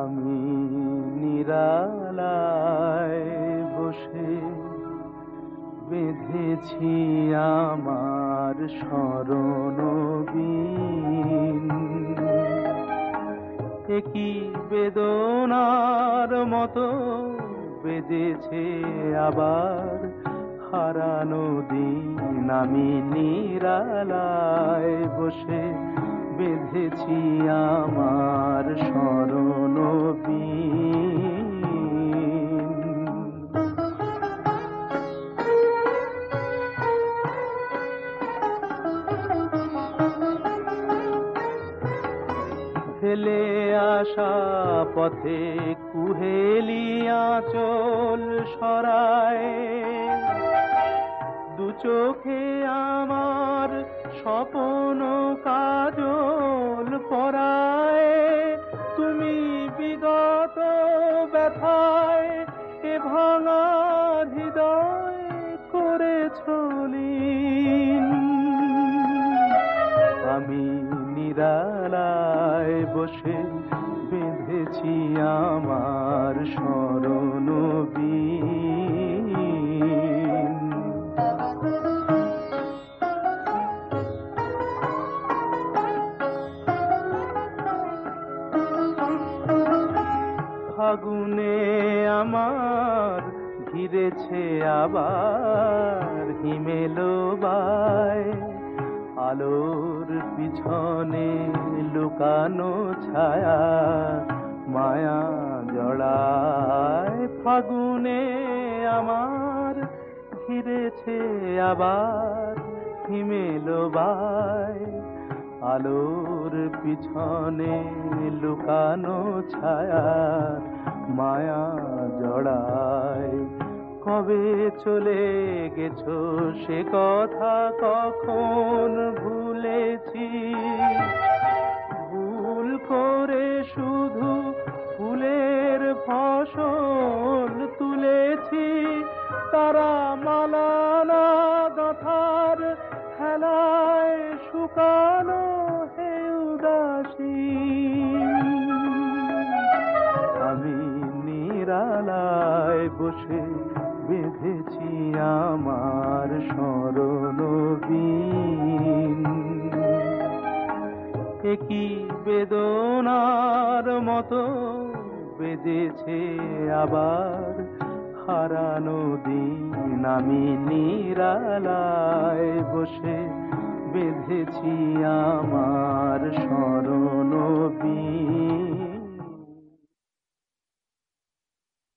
আমি নিরালায় বসে বেঁধেছি আমার স্মরণ বীণ। একই বেদনার মতো বেজেছে আবার হারানো দিন। আমি নিরালায় বসে বেঁধেছি আমার স্মরণ বীণ। ফেলে আসা পথে কুহেলিয়া চোল সরায়, দু চোখে আমার স্বপ্ন কাজল পরায়। তুমি বিগত ব্যথায় এ ভাঙা হৃদয় করেছ লীন। আমি নিরালায় বসে বেঁধেছি আমার স্মরণ বীণ। ফাগুনে আমার ঘিরেছে আবার হিমেলো বায়, আলোর পিছনে লুকানো ছায়া মায়া জড়ায়। ফাগুনে আমার ঘিরেছে আবার হিমেলো বায়, আলোর পিছনে লুকানো ছায়া মায়া জড়ায়। কবে চলে গেছো সে কথা কখন ভুলেছি, ভুল করে শুধু ফুলের ফসল তুলেছি। তারা মালানা গাঁথার খেলায় শুকানো হে উদাসী। আমি নিরালায় বসে বেঁধেছি আমার স্মরণ বীণ। একই বেদনার মতো বেজেছে আবার হারানো দিন। আমি নিরালায় বসে বেঁধেছি আমার